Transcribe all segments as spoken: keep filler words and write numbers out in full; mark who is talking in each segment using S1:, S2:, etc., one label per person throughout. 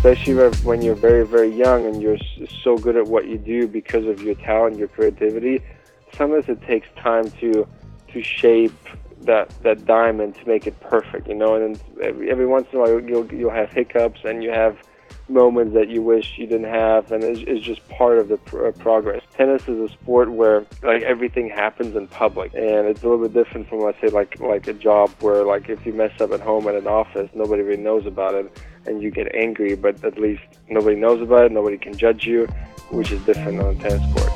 S1: especially when you're very, very young and you're so good at what you do because of your talent, your creativity. Sometimes it takes time to to shape that that diamond to make it perfect, you know. And then every, every once in a while you'll you'll have hiccups and you have moments that you wish you didn't have, and it's, it's just part of the pr- uh, progress. Tennis is a sport where like everything happens in public, and it's a little bit different from, let's say, like like a job where like if you mess up at home at an office, nobody really knows about it, and you get angry, but at least nobody knows about it, nobody can judge you, which is different on a tennis court.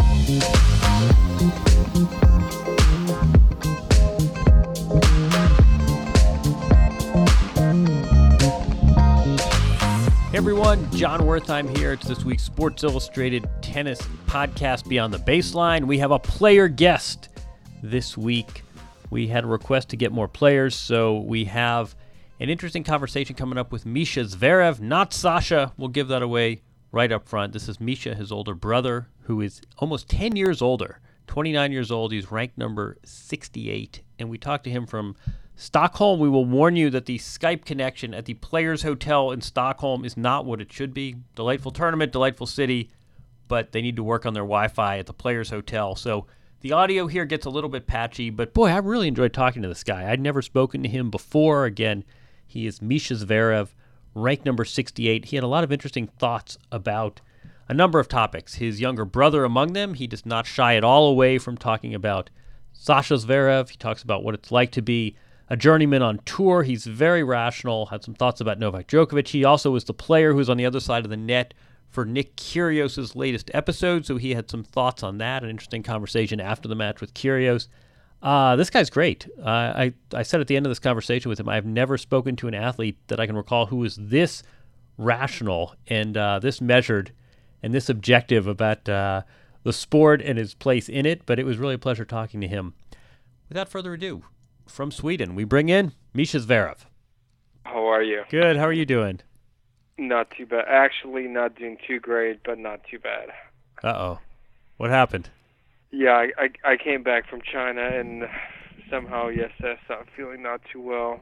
S2: Hey everyone, Jon Wertheim here. It's this week's Sports Illustrated Tennis Podcast Beyond the Baseline. We have a player guest this week. We had a request to get more players, so we have an interesting conversation coming up with Misha Zverev, not Sasha. We'll give that away right up front. This is Misha, his older brother, who is almost ten years older, twenty-nine years old. He's ranked number sixty-eight, and we talked to him from Stockholm. We will warn you that the Skype connection at the Players Hotel in Stockholm is not what it should be. Delightful tournament, delightful city, but they need to work on their Wi-Fi at the Players Hotel. So the audio here gets a little bit patchy, but boy, I really enjoyed talking to this guy. I'd never spoken to him before. Again, he is Misha Zverev, ranked number sixty-eight. He had a lot of interesting thoughts about a number of topics. His younger brother among them. He does not shy at all away from talking about Sasha Zverev. He talks about what it's like to be a journeyman on tour. He's very rational, had some thoughts about Novak Djokovic. He also was the player who's on the other side of the net for Nick Kyrgios' latest episode, so he had some thoughts on that, an interesting conversation after the match with Kyrgios. Uh, this guy's great. Uh, I, I said at the end of this conversation with him, I've never spoken to an athlete that I can recall who was this rational and uh, this measured and this objective about uh, the sport and his place in it, but it was really a pleasure talking to him. Without further ado, from Sweden, we bring in Misha Zverev.
S1: How are you?
S2: Good. How are you doing?
S1: Not too bad. Actually, not doing too great, but not too bad.
S2: Uh-oh. What happened?
S1: Yeah, I, I, I came back from China, and somehow, yes, I started feeling not too well.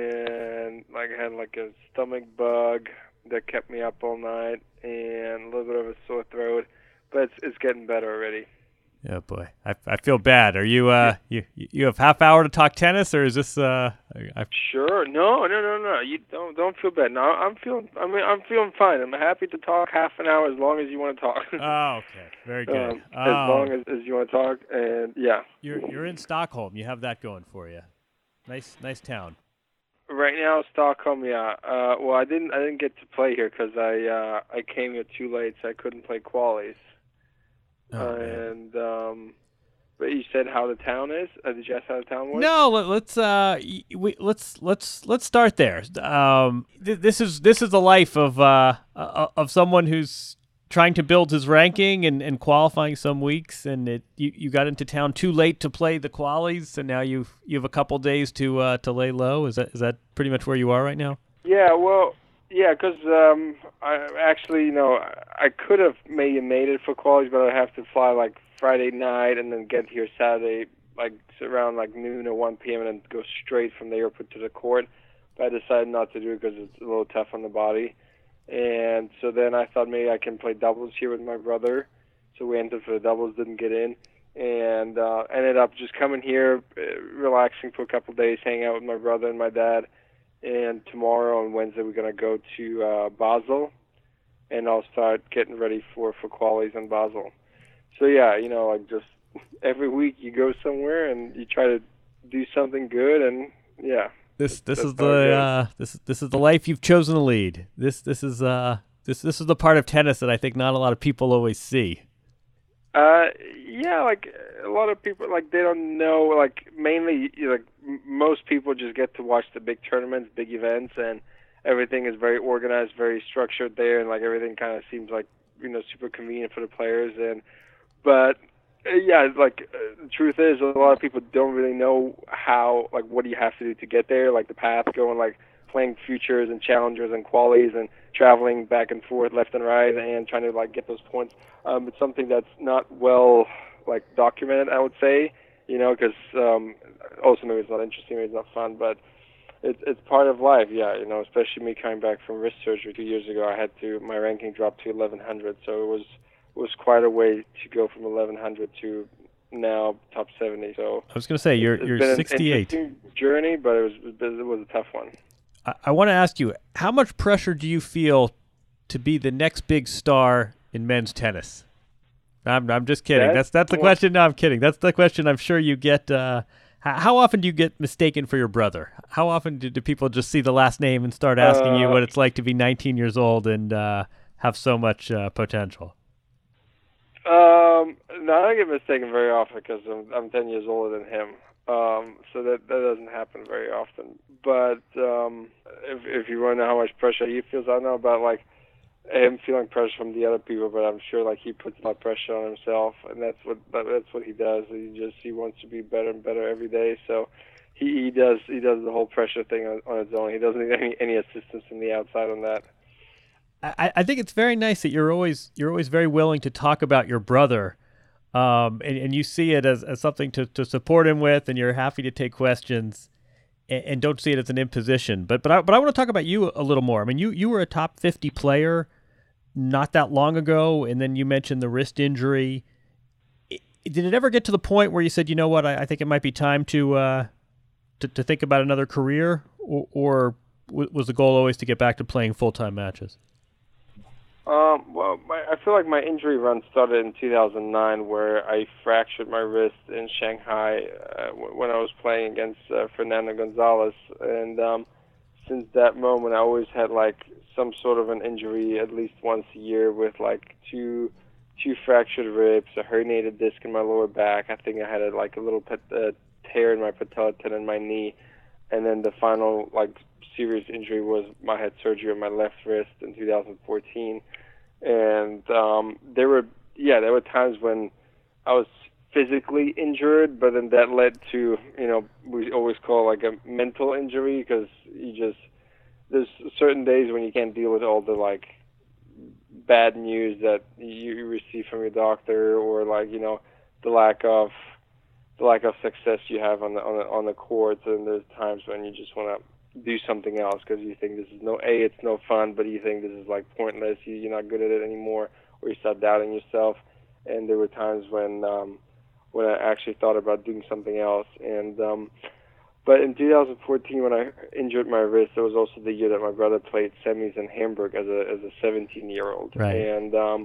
S1: And like I had like a stomach bug that kept me up all night, and a little bit of a sore throat. But it's, it's getting better already.
S2: Oh boy, I I feel bad. Are you uh you you have half hour to talk tennis, or is this uh? I...
S1: Sure. No, no, no, no. You don't don't feel bad. No, I'm feeling. I mean, I'm feeling fine. I'm happy to talk half an hour as long as you want to talk.
S2: Oh, okay, very good.
S1: um,
S2: oh.
S1: As long as, as you want to talk, and yeah.
S2: You're you're in Stockholm. You have that going for you. Nice nice town.
S1: Right now, Stockholm. Yeah. Uh, well, I didn't I didn't get to play here because I uh, I came here too late, so I couldn't play qualies.
S2: Oh,
S1: and um, but you said how the town is. Uh, did you ask how the town was?
S2: No, let, let's uh, we let's let's let's start there. Um, th- this is this is the life of uh of someone who's trying to build his ranking and, and qualifying some weeks, and it you, you got into town too late to play the qualies, and now you you have a couple days to uh, to lay low. Is that is that pretty much where you are right now?
S1: Yeah. Well. Yeah, because um, I actually, you know, I could have maybe made it for qualies, but I have to fly like Friday night and then get here Saturday, like around like noon or one p.m. and then go straight from the airport to the court. But I decided not to do it because it's a little tough on the body. And so then I thought maybe I can play doubles here with my brother. So we entered for the doubles, didn't get in, and uh, ended up just coming here, uh, relaxing for a couple of days, hanging out with my brother and my dad. And tomorrow and Wednesday we're going to go to uh, Basel, and I'll start getting ready for, for qualies in Basel. So yeah, you know, like just every week you go somewhere and you try to do something good, and yeah.
S2: This this is the uh, this this is the life you've chosen to lead. This this is uh this this is the part of tennis that I think not a lot of people always see.
S1: Uh, yeah, like a lot of people, like they don't know. Like mainly, you know, like m- most people just get to watch the big tournaments, big events, and everything is very organized, very structured there, and like everything kind of seems like, you know, super convenient for the players. And but uh, yeah, like uh, the truth is, a lot of people don't really know how, like, what do you have to do to get there, like the path going, like playing futures and challengers and qualies and traveling back and forth, left and right, and trying to like get those points. Um, it's something that's not well like documented, I would say, you know, because um, also maybe it's not interesting, maybe it's not fun, but it's it's part of life, yeah. You know, especially me coming back from wrist surgery two years ago. I had to my ranking dropped to eleven hundred, so it was it was quite a way to go from eleven hundred to now top seventy. So
S2: I was going to say you're
S1: it's, it's
S2: you're
S1: been
S2: sixty-eight.
S1: An interesting journey, but it was it was a tough one.
S2: I, I want to ask you, how much pressure do you feel to be the next big star in men's tennis? I'm I'm just kidding. That's that's, that's the well, question. No, I'm kidding. That's the question I'm sure you get. Uh, how, how often do you get mistaken for your brother? How often do, do people just see the last name and start asking uh, you what it's like to be nineteen years old and uh, have so much uh, potential?
S1: Um, no, I don't get mistaken very often because I'm, I'm ten years older than him. Um, so that that doesn't happen very often. But um, if if you want to know how much pressure he feels, I don't know about like him feeling pressure from the other people, but I'm sure like he puts a lot of pressure on himself, and that's what that's what he does. He just he wants to be better and better every day. So he, he does he does the whole pressure thing on, on his own. He doesn't need any any assistance from the outside on that.
S2: I, I think it's very nice that you're always you're always very willing to talk about your brother, um, and, and you see it as, as something to, to support him with, and you're happy to take questions, and, and don't see it as an imposition. But but I but I want to talk about you a little more. I mean, you you were a top fifty player not that long ago, and then you mentioned the wrist injury. Did it ever get to the point where you said, you know what, I, I think it might be time to uh, to, to think about another career, or, or was the goal always to get back to playing full time matches?
S1: Um, well, my, I feel like my injury run started in two thousand nine, where I fractured my wrist in Shanghai uh, w- when I was playing against uh, Fernando Gonzalez, and um, since that moment, I always had like some sort of an injury at least once a year, with like two two fractured ribs, a herniated disc in my lower back. I think I had a, like a little pet, uh, tear in my patella tendon in my knee, and then the final like serious injury was I had surgery on my left wrist in two thousand fourteen, and um, there were yeah there were times when I was physically injured, but then that led to, you know, we always call like a mental injury, because you just there's certain days when you can't deal with all the like bad news that you receive from your doctor, or like, you know, the lack of the lack of success you have on the on the on the courts, and there's times when you just want to do something else because you think this is no a it's no fun, but you think this is like pointless, you, you're not good at it anymore, or you start doubting yourself. And there were times when um when I actually thought about doing something else. And um but in two thousand fourteen, when I injured my wrist, it was also the year that my brother played semis in Hamburg as a as a seventeen year old.
S2: Right.
S1: And um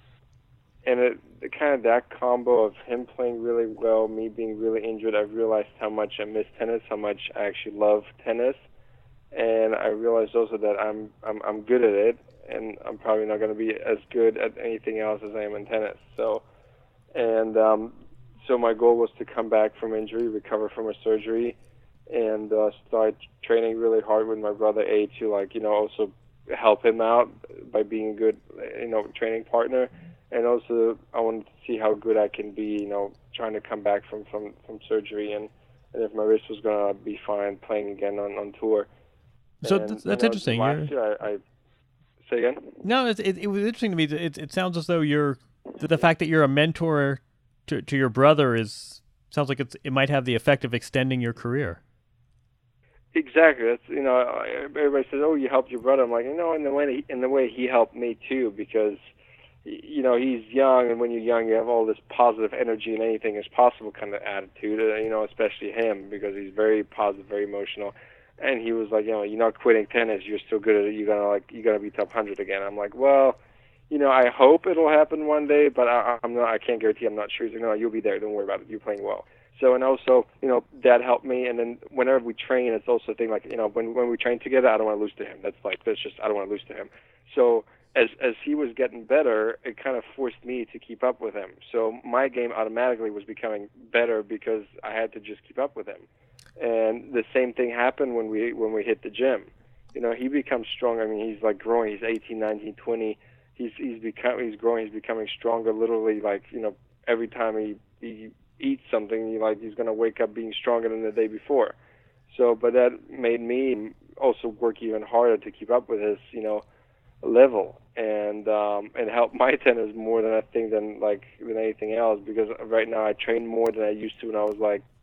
S1: and it, it kind of that combo of him playing really well, me being really injured, I realized how much I miss tennis, how much I actually love tennis. And I realized also that I'm I'm I'm good at it, and I'm probably not going to be as good at anything else as I am in tennis. So, and um, so my goal was to come back from injury, recover from a surgery, and uh, start training really hard with my brother A to, like, you know, also help him out by being a good, you know, training partner. And also I wanted to see how good I can be, you know, trying to come back from from, from surgery, and, and if my wrist was going to be fine playing again on, on tour.
S2: So
S1: and,
S2: th- that's
S1: you know,
S2: interesting.
S1: Last year I, I say again.
S2: No, it, it, it was interesting to me. It, it sounds as though you're the fact that you're a mentor to, to your brother is sounds like it's it might have the effect of extending your career.
S1: Exactly. That's, you know, everybody says, "Oh, you helped your brother." I'm like, you know, in the way in the way he helped me too, because, you know, he's young, and when you're young, you have all this positive energy and anything is possible kind of attitude. You know, especially him, because he's very positive, very emotional. And he was like, you know, you're not quitting tennis. You're still good at it. You're gonna like, you're gonna be top one hundred again. I'm like, well, you know, I hope it'll happen one day, but I, I'm not. I can't guarantee. I'm not sure. He's like, no, you'll be there. Don't worry about it. You're playing well. So, and also, you know, that helped me. And then whenever we train, it's also a thing like, you know, when when we train together, I don't want to lose to him. That's like, that's just, I don't want to lose to him. So as as he was getting better, it kind of forced me to keep up with him. So my game automatically was becoming better because I had to just keep up with him. And the same thing happened when we when we hit the gym. You know, he becomes strong. I mean, he's like growing. He's eighteen, nineteen, twenty. He's he's become he's growing. He's becoming stronger. Literally, like, you know, every time he he eats something, he like he's gonna wake up being stronger than the day before. So, but that made me also work even harder to keep up with his, you know, level, and um, and help my tennis more than I think than like than anything else. Because right now I train more than I used to when I was like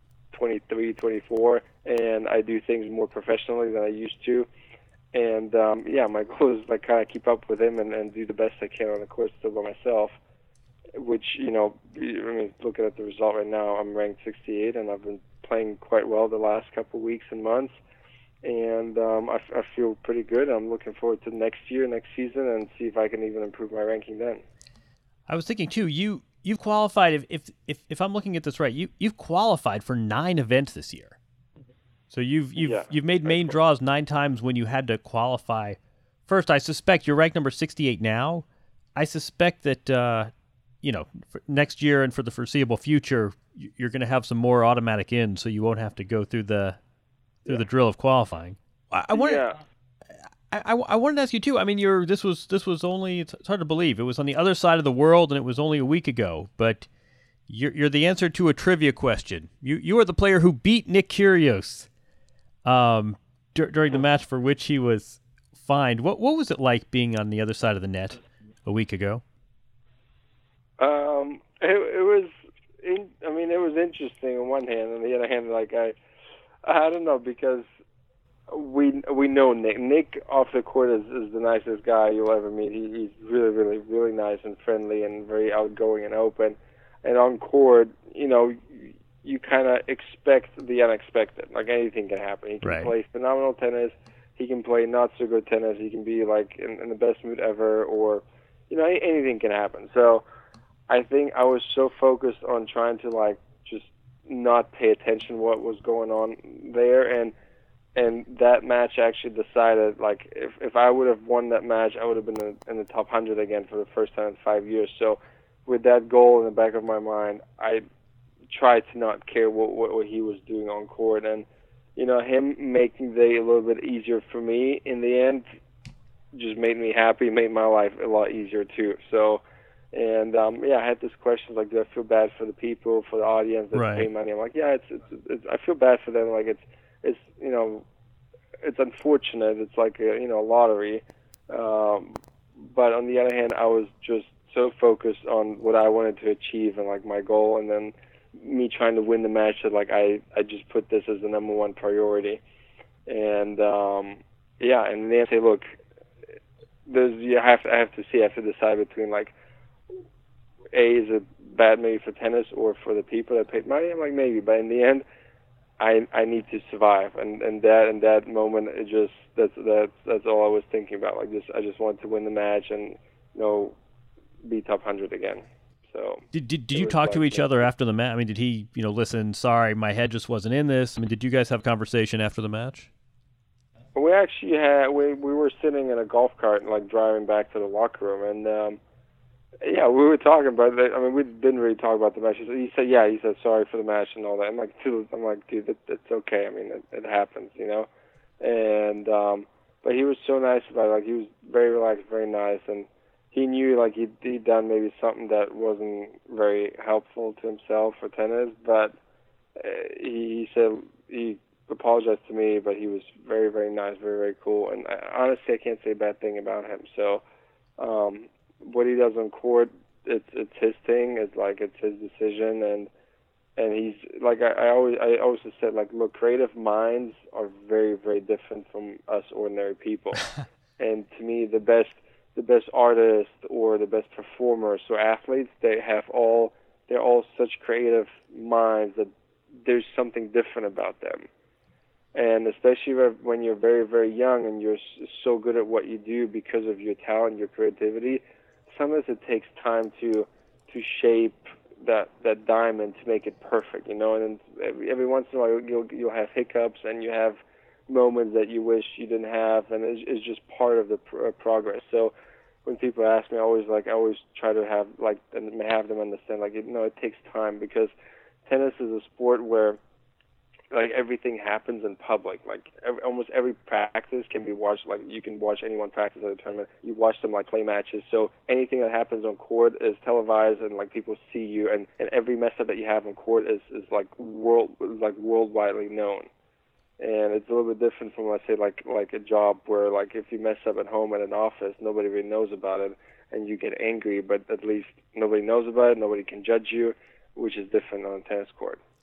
S1: twenty-three, twenty-four, and I do things more professionally than I used to. And um, yeah, my goal is like kind of keep up with him and, and do the best I can on the court still by myself. Which, you know, I mean, looking at the result right now, I'm ranked sixty-eight, and I've been playing quite well the last couple of weeks and months. And um, I, I feel pretty good. I'm looking forward to next year, next season, and see if I can even improve my ranking then.
S2: I was thinking too. You you've qualified. If if if, if I'm looking at this right, you you've qualified for nine events this year. So you've you've
S1: yeah,
S2: you've made main
S1: cool.
S2: draws nine times when you had to qualify. First, I suspect you're ranked number sixty-eight now. I suspect that. Uh, you know, for next year and for the foreseeable future, you're going to have some more automatic ins, so you won't have to go through the through
S1: yeah.
S2: the drill of qualifying. I, I wanted,
S1: yeah.
S2: I, I, I wanted to ask you too. I mean, you're this was this was only it's, it's hard to believe it was on the other side of the world, and it was only a week ago. But you're you're the answer to a trivia question. You you are the player who beat Nick Kyrgios, um, d- during the match for which he was fined. What what was it like being on the other side of the net a week ago?
S1: Um, it, it was, in, I mean, it was interesting on one hand. On the other hand, like I, I don't know, because we we know Nick. Nick off the court is, is the nicest guy you'll ever meet. He, he's really, really, really nice and friendly and very outgoing and open. And on court, you know, you, you kind of expect the unexpected. Like anything can happen. He can
S2: Right.
S1: play phenomenal tennis. He can play not so good tennis. He can be like in, in the best mood ever, or you know, anything can happen. So I think I was so focused on trying to like just not pay attention to what was going on there, and and that match actually decided like if if I would have won that match, I would have been in, in the top one hundred again for the first time in five years. So with that goal in the back of my mind, I tried to not care what what, what he was doing on court, and you know, him making the day a little bit easier for me in the end just made me happy, made my life a lot easier too. So. And um, yeah, I had this question like, do I feel bad for the people, for the audience that
S2: Right.
S1: pay money? I'm like, yeah, it's, it's, it's I feel bad for them. Like it's, it's you know, it's unfortunate. It's like a you know a lottery. Um, but on the other hand, I was just so focused on what I wanted to achieve and like my goal, and then me trying to win the match. That like I, I just put this as the number one priority. And um, yeah, and they say, look, there's you have to, I have to see, I have to decide between like. A, is it bad maybe for tennis or for the people that paid money? I'm like, maybe, but in the end, I I need to survive, and and that in that moment, it just that's that's that's all I was thinking about. Like, just I just wanted to win the match and you know be top one hundred again. So
S2: did did, did you talk to each other after the match? I mean, did he you know listen? Sorry, my head just wasn't in this. I mean, did you guys have conversation after the match?
S1: We actually had we we were sitting in a golf cart and like driving back to the locker room, and. um Yeah, we were talking about it. I mean, we didn't really talk about the match. He said, "Yeah," he said, "Sorry for the match and all that." I'm like, "Dude, I'm like, dude, it, it's okay. I mean, it, it happens, you know." And um, but he was so nice about it. Like, he was very relaxed, very nice, and he knew like he'd, he'd done maybe something that wasn't very helpful to himself for tennis. But uh, he, he said he apologized to me, but he was very, very nice, very, very cool. And I, honestly, I can't say a bad thing about him. So. Um, What he does on court, it's it's his thing. It's like it's his decision, and and he's like I, I always I always have said like look, creative minds are very very different from us ordinary people, and to me the best the best artists or the best performers or athletes, they have all they're all such creative minds that there's something different about them. And especially when you're very, very young and you're so good at what you do because of your talent, your creativity, sometimes it takes time to to shape that that diamond to make it perfect, you know. And then every, every once in a while you'll you'll have hiccups and you have moments that you wish you didn't have, and it's, it's just part of the pr- progress. So when people ask me, I always like I always try to have like and have them understand like you know it takes time, because tennis is a sport where like everything happens in public. Like every, almost every practice can be watched. Like you can watch anyone practice at a tournament. You watch them like play matches. So anything that happens on court is televised, and like people see you. And, and every mess up that you have on court is, is like world like worldwidely known. And it's a little bit different from, let's say, like like a job where like if you mess up at home at an office, nobody really knows about it, and you get angry, but at least nobody knows about it. Nobody can judge you, which is different on a tennis court.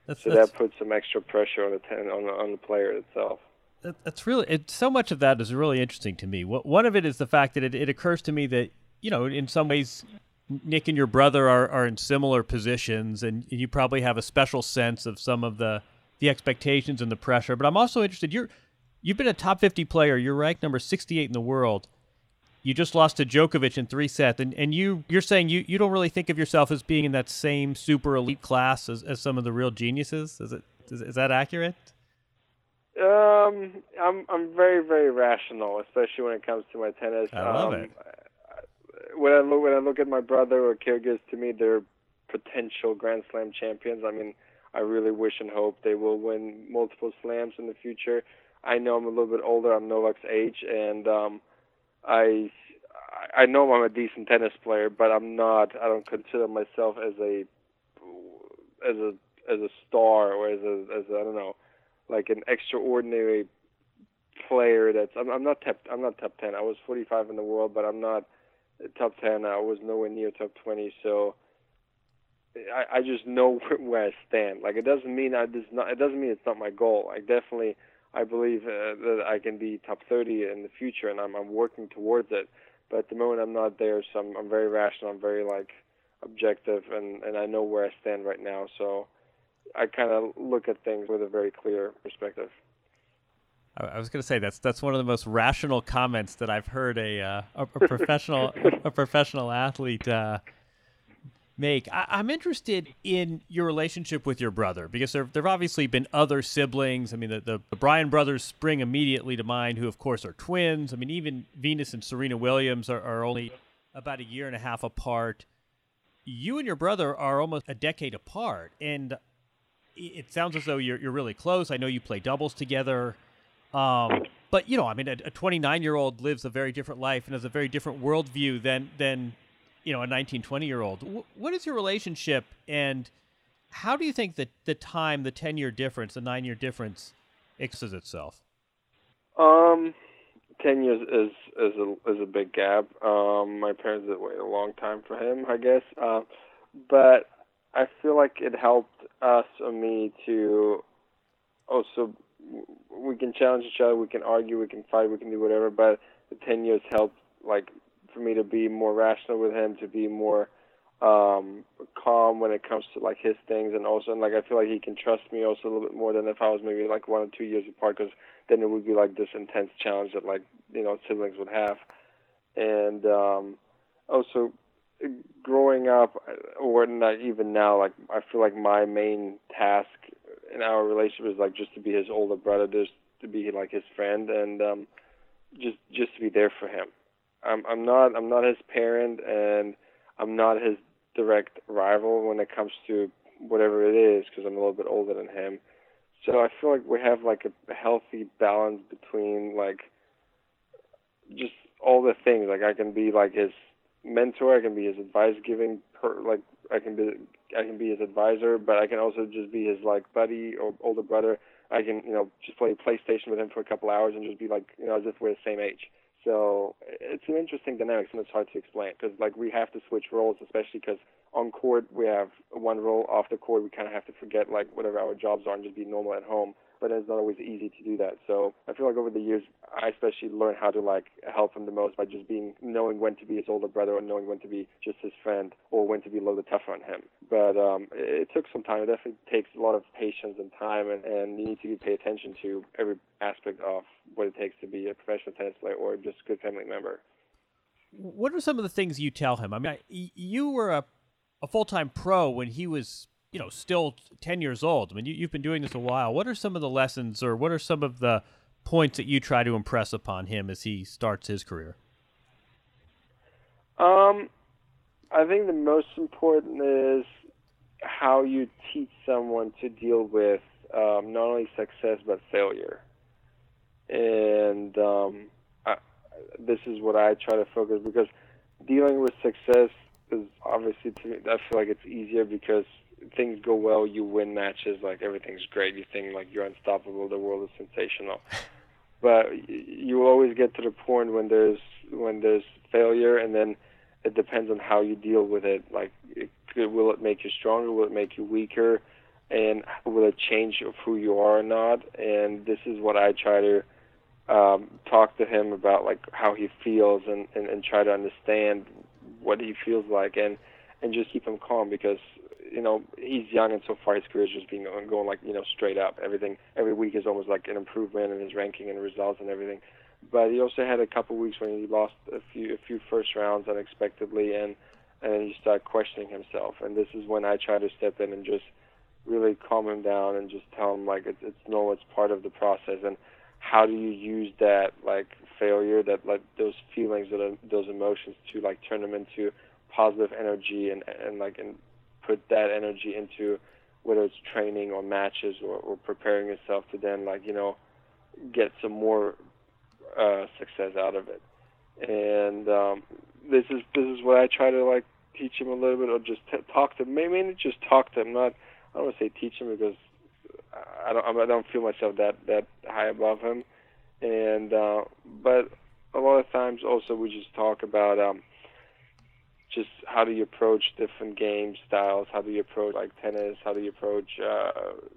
S2: That's,
S1: so
S2: that's,
S1: that puts some extra pressure on the ten, on the on the player itself.
S2: That's really it. So much of that is really interesting to me. One of it is the fact that it, it occurs to me that, you know, in some ways, Nick and your brother are, are in similar positions, and you probably have a special sense of some of the the expectations and the pressure. But I'm also interested. You're you've been a top fifty player. You're ranked number sixty-eight in the world. You just lost to Djokovic in three sets, and, and you you're saying you, you don't really think of yourself as being in that same super elite class as, as some of the real geniuses. Is it is, is that accurate?
S1: Um, I'm I'm very very rational, especially when it comes to my tennis.
S2: I love
S1: um,
S2: it.
S1: When I look when I look at my brother or Kyrgios, to me they're potential Grand Slam champions. I mean, I really wish and hope they will win multiple slams in the future. I know I'm a little bit older. I'm Novak's age, and um, I I know I'm a decent tennis player, but I'm not. I don't consider myself as a as a as a star or as a as a, I don't know, like an extraordinary player. That's I'm, I'm not top I'm not top ten. I was forty-five in the world, but I'm not top ten. I was nowhere near top twenty. So I, I just know where I stand. Like it doesn't mean I does not. It doesn't mean it's not my goal. I definitely I believe uh, that I can be top thirty in the future, and I'm I'm working towards it. But at the moment I'm not there, so I'm, I'm very rational. I'm very like objective, and and I know where I stand right now. So I kind of look at things with a very clear perspective.
S2: I was going to say that's that's one of the most rational comments that I've heard a uh, a, a professional a professional athlete uh, make. I, I'm interested in your relationship with your brother, because there there've obviously been other siblings. I mean, the, the the Bryan brothers spring immediately to mind, who of course are twins. I mean, even Venus and Serena Williams are, are only about a year and a half apart. You and your brother are almost a decade apart, and it sounds as though you're you're really close. I know you play doubles together. Um, but, you know, I mean, a twenty-nine-year-old lives a very different life and has a very different worldview than, than you know, a nineteen, twenty-year-old. W- what is your relationship, and how do you think that the time, the ten-year difference, the nine-year difference expresses itself?
S1: Um, ten years is is a, is a big gap. Um, my parents did wait a long time for him, I guess. Uh, but I feel like it helped us or me to also... we can challenge each other, we can argue, we can fight, we can do whatever, but the ten years helped, like, for me to be more rational with him, to be more um, calm when it comes to, like, his things, and also, and, like, I feel like he can trust me also a little bit more than if I was maybe, like, one or two years apart, because then it would be, like, this intense challenge that, like, you know, siblings would have. And um, also, growing up, or not even now, like, I feel like my main task in our relationship is like just to be his older brother, just to be like his friend, and um, just just to be there for him. I'm I'm not I'm not his parent, and I'm not his direct rival when it comes to whatever it is, because I'm a little bit older than him. So I feel like we have like a, a healthy balance between like just all the things. Like I can be like his mentor, I can be his advice giving, per, like I can be. I can be his advisor, but I can also just be his like buddy or older brother. I can, you know, just play PlayStation with him for a couple hours and just be like, you know, as if we're the same age. So it's an interesting dynamic, and it's hard to explain because like we have to switch roles, especially because on court we have one role. Off the court we kind of have to forget like whatever our jobs are and just be normal at home. But it's not always easy to do that. So I feel like over the years, I especially learned how to like help him the most by just being, knowing when to be his older brother or knowing when to be just his friend or when to be a little bit tougher on him. But um, it, it took some time. It definitely takes a lot of patience and time, and, and you need to pay attention to every aspect of what it takes to be a professional tennis player or just a good family member.
S2: What are some of the things you tell him? I mean, you were a, a full-time pro when he was, you know, still ten years old. I mean, you, you've been doing this a while. What are some of the lessons, or what are some of the points that you try to impress upon him as he starts his career?
S1: Um, I think the most important is how you teach someone to deal with um, not only success but failure. And um, I, this is what I try to focus, because dealing with success is obviously, to me, I feel like it's easier because things go well, you win matches, like everything's great, you think like you're unstoppable, the world is sensational. But you will always get to the point when there's when there's failure, and then it depends on how you deal with it. Like, it, will it make you stronger? Will it make you weaker? and will it change of who you are or not? And this is what I try to um, talk to him about, like how he feels, and, and, and try to understand what he feels like, and and just keep him calm, because you know he's young, and so far his career is just being going like you know straight up. Everything every week is almost like an improvement in his ranking and results and everything. But he also had a couple of weeks when he lost a few a few first rounds unexpectedly, and and he started questioning himself. And this is when I try to step in and just really calm him down and just tell him like it's it's no, it's part of the process. And how do you use that like failure, that like those feelings, that those emotions, to like turn them into positive energy, and and like and put that energy into whether it's training or matches, or, or preparing yourself to then like you know get some more uh, success out of it. And um, this is this is what I try to like teach him a little bit, or just t- talk to him. Mainly just talk to him. Not I don't want to say teach him, because I don't I don't feel myself that that high above him. And uh, but a lot of times also we just talk about um, just how do you approach different game styles, how do you approach like tennis, how do you approach uh,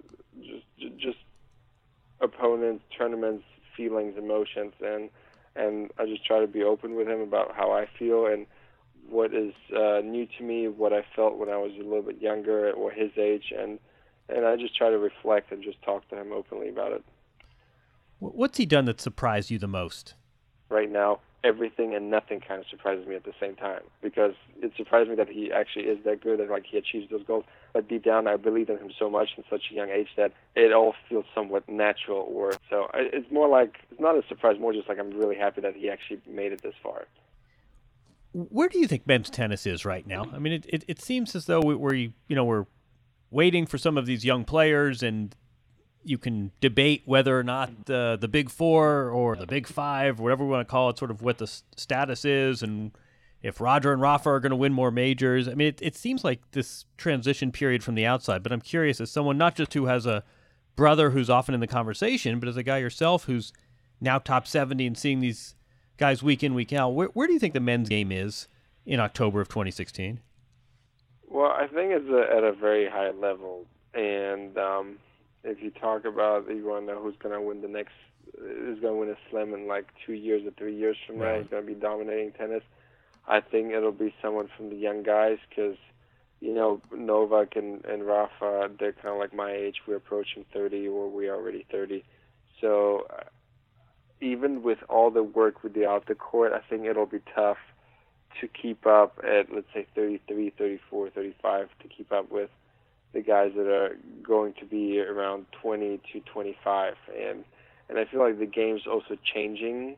S1: just just opponents, tournaments, feelings, emotions, and and I just try to be open with him about how I feel and what is uh, new to me, what I felt when I was a little bit younger or his age, and and I just try to reflect and just talk to him openly about it.
S2: What's he done that surprised you the most?
S1: Right now, everything and nothing kind of surprises me at the same time, because it surprised me that he actually is that good and like he achieves those goals. But deep down, I believe in him so much in such a young age that it all feels somewhat natural. Or so it's more like it's not a surprise, more just like I'm really happy that he actually made it this far.
S2: Where do you think men's tennis is right now? I mean, it it, it seems as though we, we're you know we're waiting for some of these young players, and you can debate whether or not uh, the Big Four or the Big Five, whatever we want to call it, sort of what the s- status is, and if Roger and Rafa are going to win more majors. I mean, it, it seems like this transition period from the outside, but I'm curious, as someone not just who has a brother who's often in the conversation, but as a guy yourself who's now top seventy and seeing these guys week in, week out, where, where do you think the men's game is in October of twenty sixteen?
S1: Well, I think it's a, at a very high level, and um, if you talk about, you want to know who's going to win the next, who's going to win a slam in like two years or three years from now,
S2: Right.
S1: who's going to be dominating tennis, I think it'll be someone from the young guys, because, you know, Novak and, and Rafa, they're kind of like my age. We're approaching thirty, or we're already thirty. So uh, even with all the work we do out the court, I think it'll be tough to keep up at, let's say, thirty-three, thirty-four, thirty-five, to keep up with the guys that are going to be around twenty to twenty-five. And and I feel like the game's also changing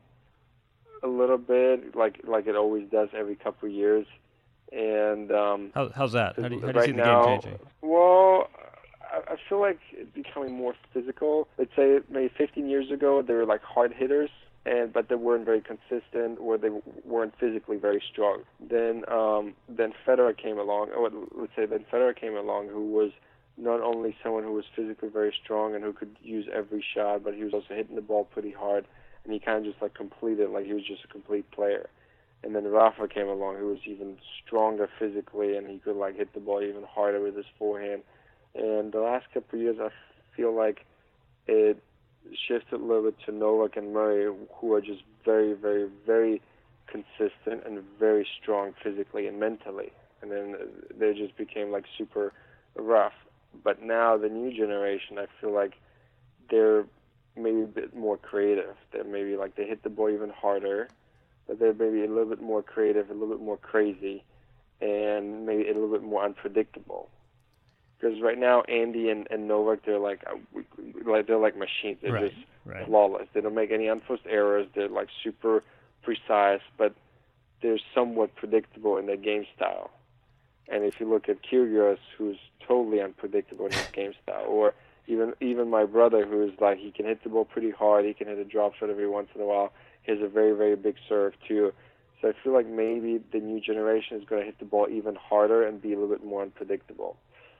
S1: a little bit, like like it always does every couple of years. And um,
S2: How, how's that? How do you, how do you
S1: right
S2: see the
S1: now,
S2: game changing?
S1: well, I, I feel like it's becoming more physical. Let's say maybe fifteen years ago, they were like hard hitters, and but they weren't very consistent, or they weren't physically very strong. Then um, then Federer came along, or let's say then Federer came along, who was not only someone who was physically very strong and who could use every shot, but he was also hitting the ball pretty hard, and he kind of just like completed, like he was just a complete player. And then Rafa came along, who was even stronger physically, and he could like hit the ball even harder with his forehand. And the last couple of years, I feel like it shifted a little bit to Novak and Murray, who are just very, very, very consistent and very strong physically and mentally. And then they just became like super rough. But now the new generation, I feel like they're maybe a bit more creative. They're maybe like they hit the ball even harder, but they're maybe a little bit more creative, a little bit more crazy, and maybe a little bit more unpredictable. Because right now, Andy and, and Novak, they're like, like they're like machines. They're
S2: Right,
S1: just
S2: right.
S1: flawless. They don't make any unforced errors. They're like super precise, but they're somewhat predictable in their game style. And if you look at Kyrgios, who's totally unpredictable in his game style, or even even my brother, who is like, he can hit the ball pretty hard. He can hit a drop shot every once in a while. He has a very, very big serve too. So I feel like maybe the new generation is going to hit the ball even harder and be a little bit more unpredictable.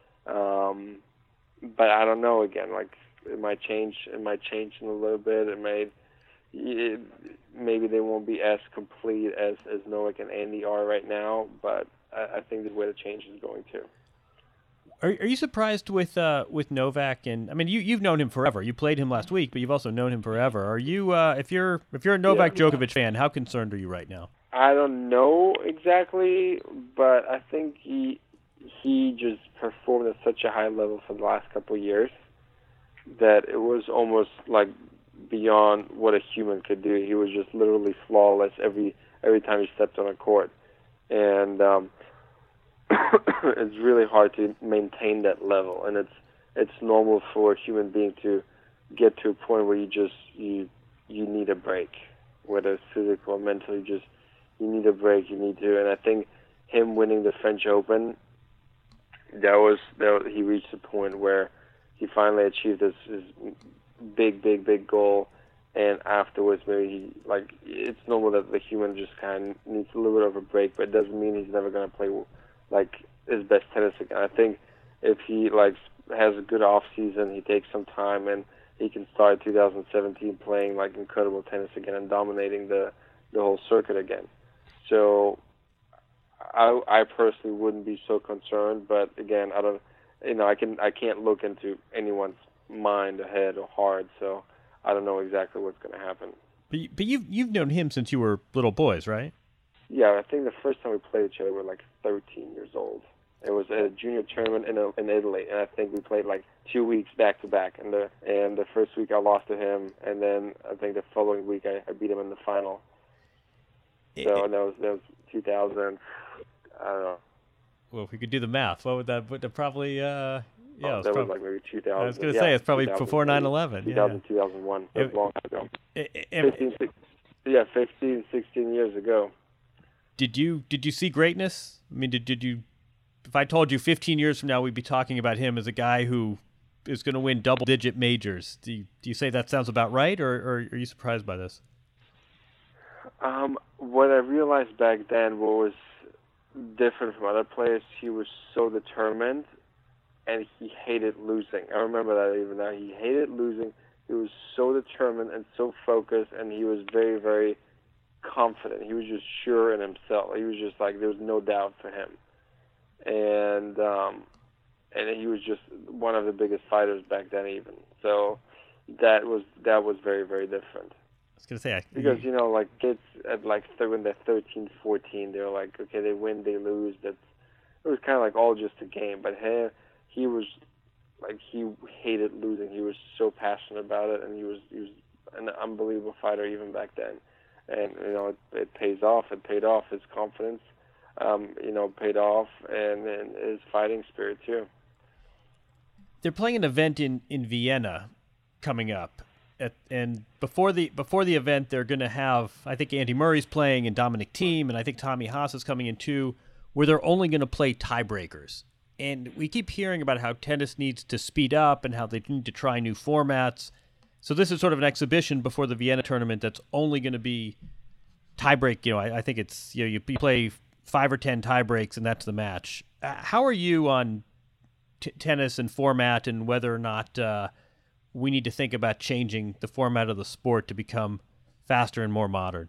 S1: Um, but I don't know. Again, like it might change. It might change in a little bit. It may. It, maybe they won't be as complete as as Novak and Andy are right now. But I, I think this is where the change is going to.
S2: Are are you surprised with uh with Novak? And I mean, you you've known him forever. You played him last week, but you've also known him forever. Are you uh if you're if you're a Novak
S1: Yeah.
S2: Djokovic fan, how concerned are you right now?
S1: I don't know exactly, but I think he he just performed at such a high level for the last couple of years that it was almost like beyond what a human could do. He was just literally flawless every every time he stepped on a court, and um, it's really hard to maintain that level. And it's it's normal for a human being to get to a point where you just you you need a break, whether it's physical or mental. You just you need a break. You need to, and I think him winning the French Open, that was that was, he reached a point where he finally achieved his, his big, big, big goal, and afterwards maybe he like it's normal that the human just kind of needs a little bit of a break, but it doesn't mean he's never going to play like his best tennis again. I think if he like has a good off season, he takes some time and he can start two thousand seventeen playing like incredible tennis again and dominating the the whole circuit again. So I I personally wouldn't be so concerned, but again, I don't. You know, I can I can't look into anyone's mind or head or heart, so I don't know exactly what's going to happen.
S2: But you, but you've you've known him since you were little boys, right?
S1: Yeah, I think the first time we played each other, we were like thirteen years old. It was at a junior tournament in in Italy, and I think we played like two weeks back to back. And the and the first week I lost to him, and then I think the following week I, I beat him in the final. So that was that was two thousand. I don't know.
S2: Well, if we could do the math, what would that? Would that probably? Uh, yeah,
S1: Oh,
S2: it was
S1: that
S2: prob-
S1: was like maybe two thousand.
S2: I was going to
S1: yeah,
S2: say it's probably before nine eleven.
S1: two thousand, two thousand one.
S2: Yeah.
S1: That was a long time ago.
S2: It, it,
S1: fifteen, sixteen, yeah, fifteen, sixteen years ago.
S2: Did you did you see greatness? I mean, did did you? If I told you fifteen years from now we'd be talking about him as a guy who is going to win double-digit majors, do you, do you say that sounds about right, or, or are you surprised by this?
S1: Um, what I realized back then, what was different from other players, he was so determined, and he hated losing. I remember that even now. He hated losing. He was so determined and so focused, and he was very, very confident. He was just sure in himself. He was just like, there was no doubt for him. And um, and he was just one of the biggest fighters back then even. So that was that was very, very different.
S2: I was going to say, I,
S1: because, you know, like kids at like th- when they're thirteen, fourteen, they're like, okay, they win, they lose. That's it was kind of like all just a game. But he, he was like he hated losing. He was so passionate about it, and he was he was an unbelievable fighter even back then. And you know, it, it pays off. It paid off. His confidence, um, you know, paid off, and, and his fighting spirit too.
S2: They're playing an event in, in Vienna coming up. At, and before the before the event, they're going to have, I think Andy Murray's playing and Dominic Thiem, and I think Tommy Haas is coming in too, where they're only going to play tiebreakers. And we keep hearing about how tennis needs to speed up and how they need to try new formats. So this is sort of an exhibition before the Vienna tournament that's only going to be tiebreak. You know, I, I think it's, you know, you play five or ten tiebreaks and that's the match. Uh, how are you on t- tennis and format, and whether or not uh, we need to think about changing the format of the sport to become faster and more modern?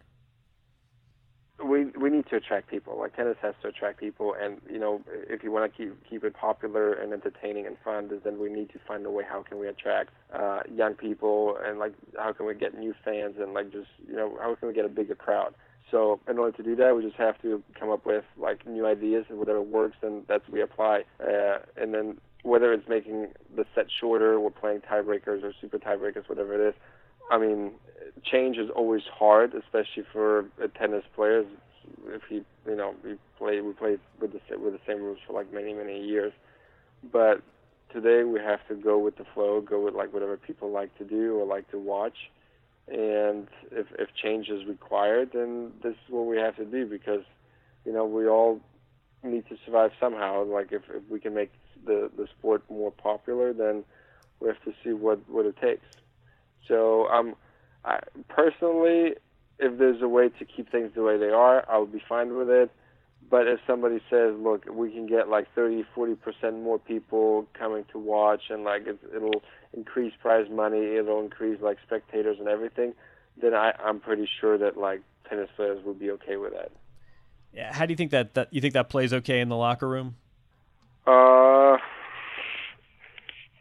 S1: We we need to attract people. Like tennis has to attract people, and you know, if you want to keep keep it popular and entertaining and fun, then we need to find a way. How can we attract uh, young people, and like how can we get new fans, and like just you know how can we get a bigger crowd? So in order to do that, we just have to come up with like new ideas, and whatever works, then that's what we apply. Uh, and then whether it's making the set shorter, we're playing tiebreakers or super tiebreakers, whatever it is. I mean, change is always hard, especially for uh, tennis players. If you you know we play we play with the with the same rules for like many many years, but today we have to go with the flow, go with like whatever people like to do or like to watch, and if if change is required, then this is what we have to do, because you know we all need to survive somehow. Like if, if we can make the the sport more popular, then we have to see what what it takes. So um, I, personally, if there's a way to keep things the way they are, I'll be fine with it. But if somebody says, look, we can get like thirty, forty percent more people coming to watch, and like it, it'll increase prize money, it'll increase like spectators and everything, then I, I'm pretty sure that like tennis players will be okay with that.
S2: Yeah, how do you think that, that you think that plays okay in the locker room?
S1: Uh,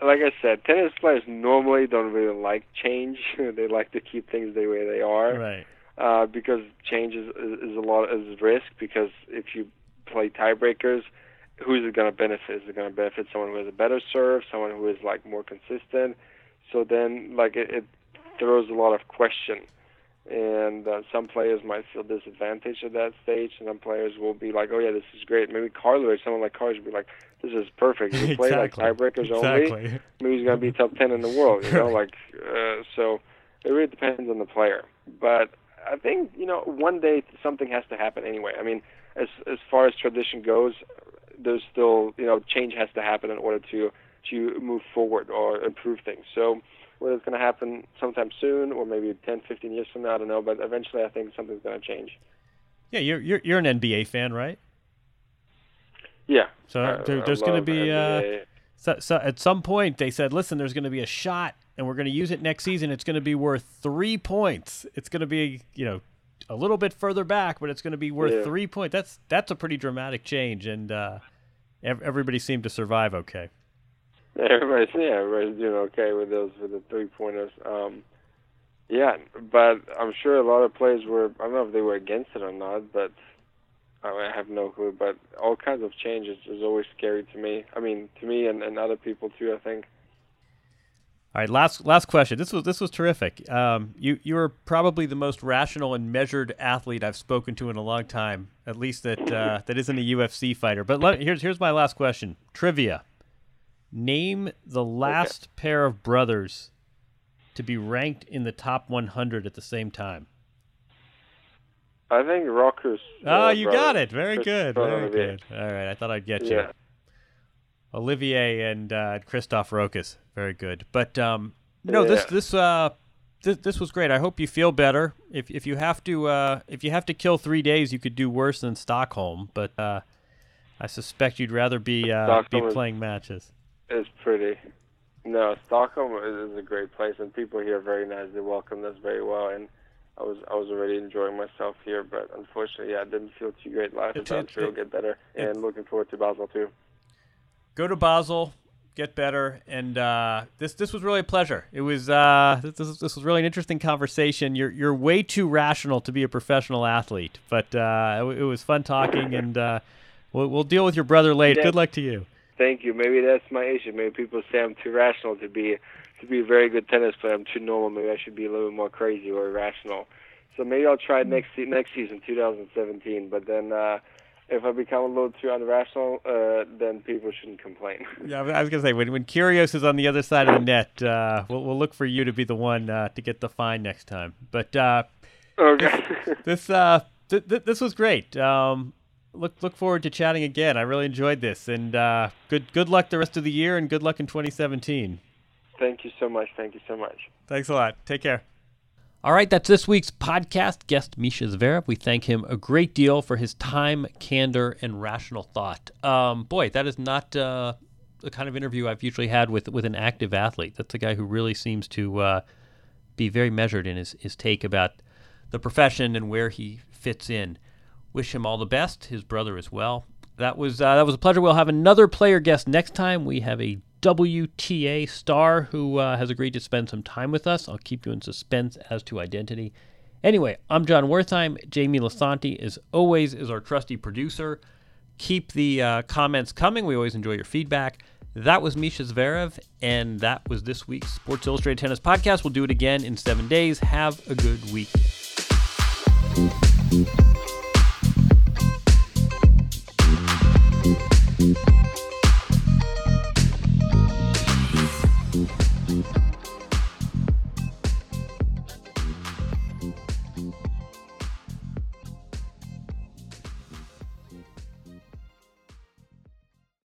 S1: like I said, tennis players normally don't really like change. They like to keep things the way they are.
S2: Right.
S1: Uh, because change is, is a lot is risk. Because if you play tiebreakers, who's it going to benefit? Is it going to benefit someone who has a better serve, someone who is like more consistent? So then, like it, it throws a lot of question, and uh, some players might feel disadvantaged at that stage, and some players will be like, "Oh yeah, this is great." Maybe Carlo or someone like Carlo would be like, "This is perfect." If you play
S2: Exactly.
S1: like tiebreakers
S2: Exactly.
S1: only, maybe he's going to be top ten in the world. You know, like uh, so. It really depends on the player, but I think, you know, one day something has to happen anyway. I mean, as as far as tradition goes, there's still, you know, change has to happen in order to to move forward or improve things. So whether it's going to happen sometime soon or maybe ten, fifteen years from now, I don't know, but eventually I think something's going to change.
S2: Yeah, you're you're you're an N B A fan, right?
S1: Yeah.
S2: So
S1: I,
S2: there,
S1: I
S2: there's going to
S1: love
S2: be
S1: N B A.
S2: uh, so, so at some point they said, listen, there's going to be a shot, and we're going to use it next season. It's going to be worth three points. It's going to be, you know, a little bit further back, but it's going to be worth
S1: Yeah.
S2: three points. That's that's a pretty dramatic change, and uh, ev- everybody seemed to survive okay.
S1: Everybody's yeah, everybody's doing okay with those with the three pointers. Um, yeah, but I'm sure a lot of players were. I don't know if they were against it or not, but I have no clue. But all kinds of changes is always scary to me. I mean, to me and, and other people too, I think.
S2: All right, last last question. This was this was terrific. Um, you you are probably the most rational and measured athlete I've spoken to in a long time. At least that uh, that isn't a U F C fighter. But let, here's here's my last question. Trivia. Name the last okay. pair of brothers to be ranked in the top one hundred at the same time.
S1: I think Rocker's.
S2: Oh,
S1: uh,
S2: you
S1: brother.
S2: got it. Very
S1: Chris
S2: good. Very good. All right, I thought I'd get you.
S1: Yeah.
S2: Olivier and uh, Christoph Rokas. Very good. But um, no,
S1: yeah.
S2: this this uh this, this was great. I hope you feel better. If if you have to uh, if you have to kill three days, you could do worse than Stockholm. But uh, I suspect you'd rather be uh, be playing matches.
S1: It's pretty. No, Stockholm is, is a great place, and people here are very nice. They welcomed us very well, and I was I was already enjoying myself here. But unfortunately, yeah, I didn't feel too great last time. I'm sure it'll get better, and looking forward to Basel too.
S2: Go to Basel, get better, and uh, this this was really a pleasure. It was uh, this this was really an interesting conversation. You're you're way too rational to be a professional athlete, but uh, it, it was fun talking, and uh, we'll we'll deal with your brother later.
S1: Yeah.
S2: Good luck to you.
S1: Thank you. Maybe that's my issue. Maybe people say I'm too rational to be to be a very good tennis player. I'm too normal. Maybe I should be a little bit more crazy or irrational. So maybe I'll try it next se- next season, two thousand seventeen. But then. Uh, If I become a little too irrational, uh, then people shouldn't complain.
S2: Yeah, I was gonna say when when Kyrgios is on the other side of the net, uh, we'll we'll look for you to be the one uh, to get the fine next time. But uh,
S1: okay,
S2: this uh, th- th- this was great. Um, look look forward to chatting again. I really enjoyed this, and uh, good good luck the rest of the year, and good luck in twenty seventeen.
S1: Thank you so much. Thank you so much.
S2: Thanks a lot. Take care. All right, that's this week's podcast guest, Misha Zverev. We thank him a great deal for his time, candor, and rational thought. Um, boy, that is not uh, the kind of interview I've usually had with with an active athlete. That's a guy who really seems to uh, be very measured in his, his take about the profession and where he fits in. Wish him all the best, his brother as well. That was uh, that was a pleasure. We'll have another player guest next time. We have a W T A star who uh, has agreed to spend some time with us. I'll keep you in suspense as to identity. Anyway, I'm John Wertheim. Jamie Lasanti, as always, is our trusty producer. Keep the uh, comments coming. We always enjoy your feedback. That was Misha Zverev, and that was this week's Sports Illustrated Tennis Podcast. We'll do it again in seven days. Have a good week.